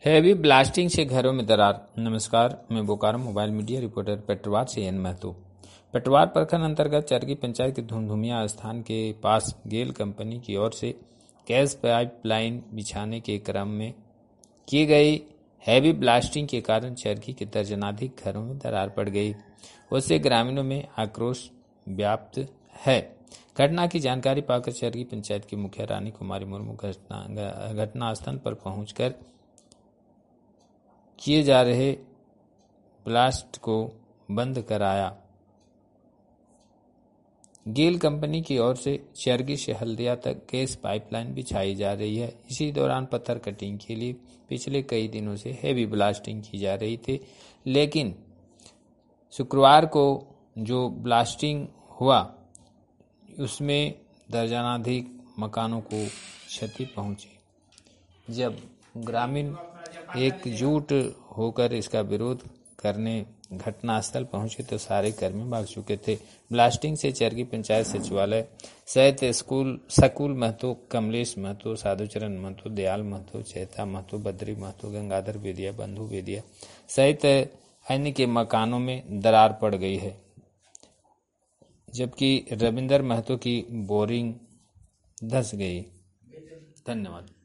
Heavy blasting से घरों में दरार। नमस्कार, मैं Bokaro mobile media reporter Petarwar से एन महतो। पेटरवार प्रखंड अंतर्गत चरगी पंचायत के धुमधुमिया स्थान के पास गेल कंपनी की ओर से गैस पाइपलाइन बिछाने के क्रम में की गई हैवी ब्लास्टिंग के कारण चरगी के दर्जनाधिक घरों में दरार पड़ गई। उससे ग्रामीणों में आक्रोश व्याप्त है। घटना की जानकारी पाकर चरगी पंचायत की मुखिया रानी कुमारी मुर्मू घटनास्थल पर पहुंचकर किए जा रहे ब्लास्ट को बंद कराया। गेल कंपनी की ओर से चरगी से हल्दिया तक गैस पाइपलाइन बिछाई जा रही है। इसी दौरान पत्थर कटिंग के लिए पिछले कई दिनों से हैवी ब्लास्टिंग की जा रही थी, लेकिन शुक्रवार को जो ब्लास्टिंग हुआ उसमें दर्जनाधिक मकानों को क्षति पहुंची। जब ग्रामीण एकजुट होकर इसका विरोध करने घटनास्थल पहुंचे तो सारे कर्मी भाग चुके थे। ब्लास्टिंग से चरगी पंचायत सचिवालय सहित सकूल महतो, कमलेश महतो, साधुचरण महतो, दयाल महतो, चैता महतो, बद्री महतो, गंगाधर बेदिया, बंधु बेदिया सहित अन्य के मकानों में दरार पड़ गई है, जबकि रविंदर महतो की बोरिंग धंस गई। धन्यवाद।